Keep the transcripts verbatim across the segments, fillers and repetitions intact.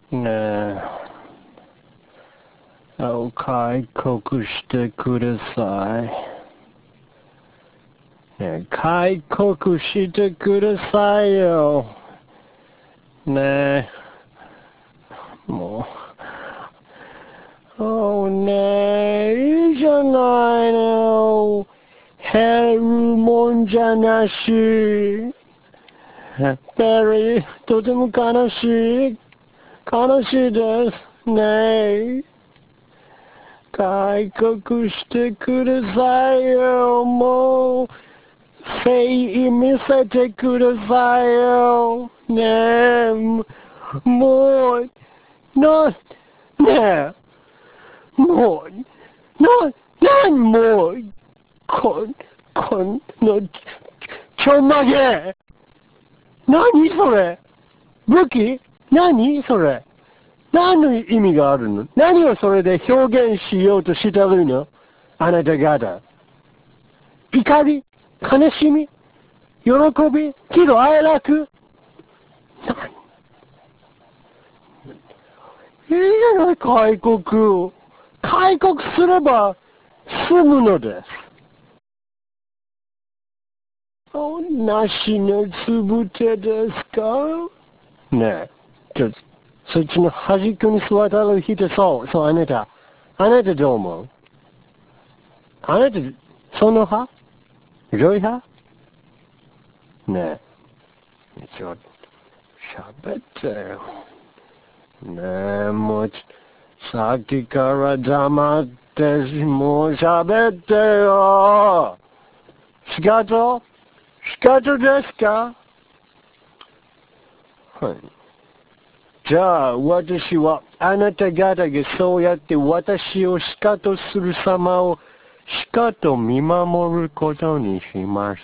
ねえ、お開国してください。ねえ、開国してくださいよ。ねえ、もう、おねえ、いいじゃないの。減るもんじゃなし。やっぱり、とても悲しい。悲しいですね。開国してくださいよ。もう、誠意見せてくださいよ。ねえ、もう、な、ねえ、もう、な、なにもう、こ、この、ちょまげ。何それ。武器何それ。何の意味があるの？何をそれで表現しようとしてるの？あなた方。怒り、悲しみ、喜び、喜怒哀楽。いいじゃない、開国。開国すれば済むのです。おなしのつぶてですか？ねえ、ちょっと、そっちの端っこに座ってる人、そう、そう、あなた。あなたどう思う？あなた、その派？上位派？ねえ、ちょっと、喋ってよ。ねえ、もう、さっきから黙って、もう喋ってよ。仕方？仕方ですか？はい。じゃあ、私は、あなた方がそうやって私を仕方する様を、しかと見守ることにします。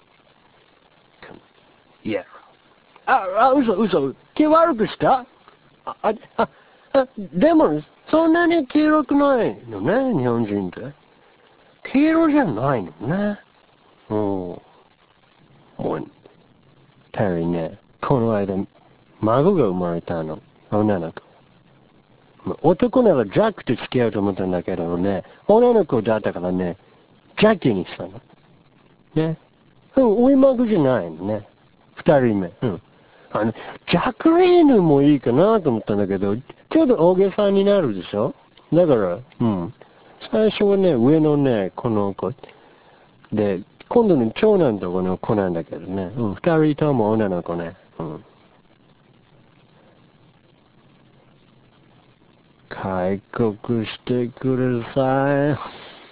いや。あ、あ、嘘、嘘。気悪くした？あ、あ、あ、あでも、そんなに黄色くないのね、日本人って。黄色じゃないのね。うん。もう、たりね、この間、孫が生まれたの。女の子。男ならジャックと付き合うと思ったんだけどね、女の子だったからね、ジャッキーにしたの。ね。うん、追い孫じゃないのね。二人目。うん。あの、ジャクリーヌもいいかなと思ったんだけど、ちょっと大げさになるでしょ？だから、うん。最初はね、上のね、この子。で、今度の長男とこの子なんだけどね。うん、二人とも女の子ね。うん。開国してください。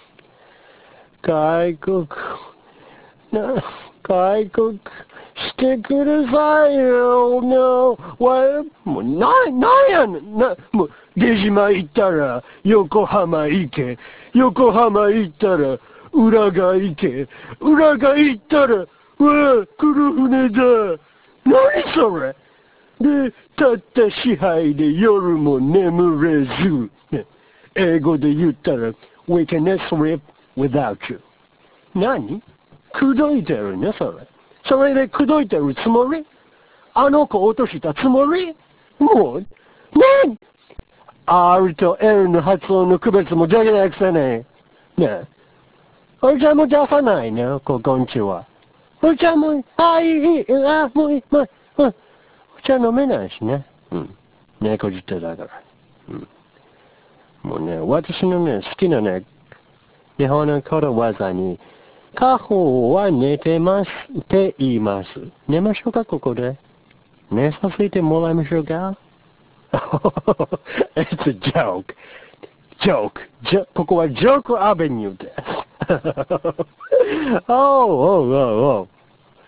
開国、な、開国してくださいよ。な、わ、もう、な、なんやねん。な、もう、出島行ったら、横浜行け。横浜行ったら、浦賀行け。浦賀行ったら、うわ、黒船だ。何それ。で、たった支配で夜も眠れず、ね、英語で言ったら、We cannot sleep without you. 何？口説いてるね、それ。それで口説いてるつもり？あの子落としたつもり？もう、何？ R と L の発音の区別もできないくせに。ねえ。お茶も出さないね、ここんちは。お茶も、あ、いい、いい、あ、もういい、もう、うん。お茶飲めないしね。うん。猫舌だから。うん。もうね、私のね、好きなね、日本のことわざに、家宝は寝てますって言います。寝ましょうか、ここで。寝させてもらいましょうか。It's a joke. Joke. Jo- ここはジョークアベニューです。oh, oh, oh, oh.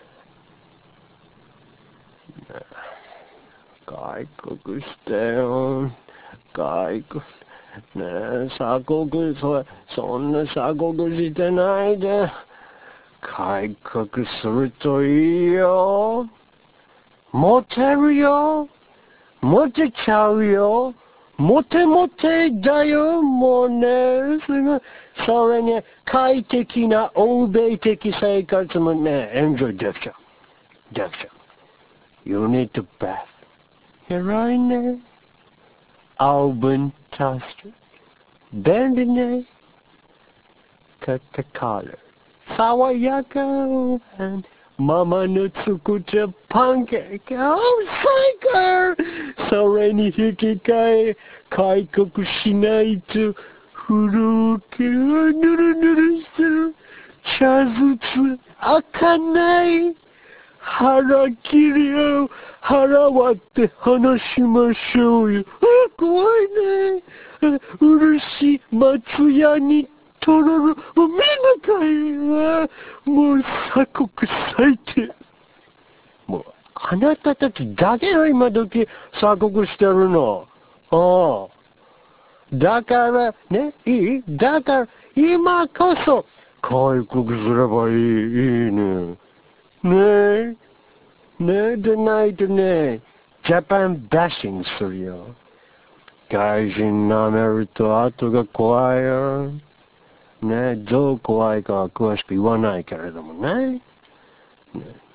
外国してよ。外国。ねえ、鎖国、そ、そんな鎖国してないで。改革するといいよ。モテるよ。モテちゃうよ。モテモテだよ。もうね、すごい。それね、快適な欧米的生活もね、エンジョイできちゃう。できちゃう。You need to bath. 偉いね。 オーブントースター。便利ね。カカカラ。爽やか。ママの作ったパンケーキ。お、最高。それに引き換え、開国しないと、古くぬるぬるする。茶ずつ開かない。腹切りを腹割って話しましょうよ。あ、怖いね。漆松屋にとろろ。もうめんどかいな。もう鎖国最低。もう、あなたたちだけが今時鎖国してるの。ああ。だから、ね、いいだから、今こそ、開国すればいい、いいね。ねえ。ねえ、でないとね、ジャパンバッシングするよ。外人舐めると後が怖いよ。ねえ、どう怖いかは詳しく言わないけれどもね。ね